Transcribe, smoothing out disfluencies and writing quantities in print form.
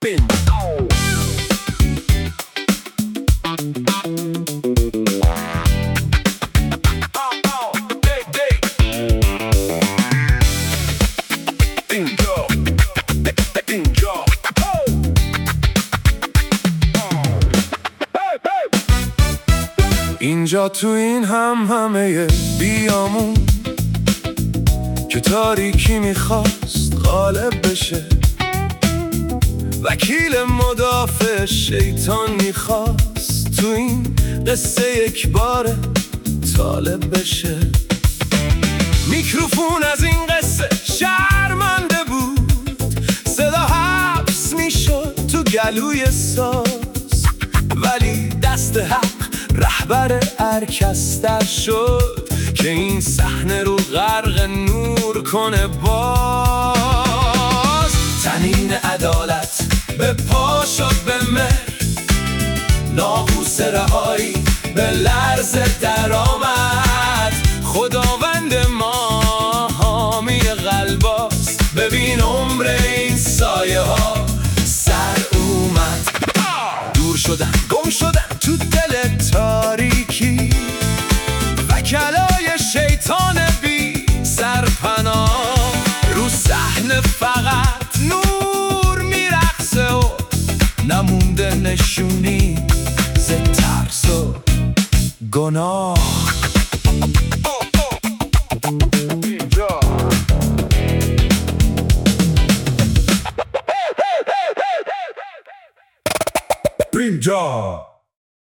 اینجا تو این همه بیامون که تاریکی میخواست غالب بشه، وکیل مدافع شیطان میخواست تو این قصه یک بار طالب بشه. میکروفون از این قصه شرمنده بود، صدا حبس میشد تو گلوی ساز، ولی دست حق رهبر ارکستر شد که این صحنه رو غرق نور کنه. باز تنین عدالت به پا شد به مهر، ناقوس رهایی به لرزه در آمد. خداوند ما حامی قلباست، ببین عمر این سایه ها سر اومد. دور شدن گم شدن تو دل تاریکی، وکلای شیطان بی سرپناه. رو صحنه فقط نور میرقصه و نمونده نشونی ز ترس و گناه. اینجا